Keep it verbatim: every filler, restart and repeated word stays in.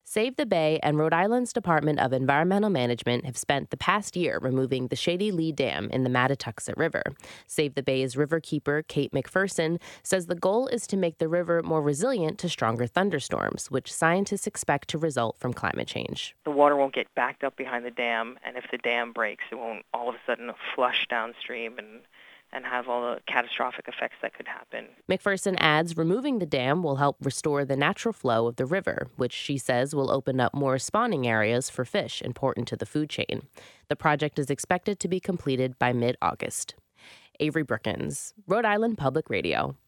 Save the Bay and Rhode Island's Department of Environmental Management have spent the past year removing the Shady Lee Dam in the Mattatuxet River. Save the Bay's riverkeeper, Kate McPherson, says the goal is to make the river more resilient to stronger thunderstorms, which scientists expect to result from climate change. The water won't get backed up behind the dam, and if the dam breaks, it won't all of a sudden flush downstream and and have all the catastrophic effects that could happen. McPherson adds removing the dam will help restore the natural flow of the river, which she says will open up more spawning areas for fish important to the food chain. The project is expected to be completed by mid-August. Avery Brookins, Rhode Island Public Radio.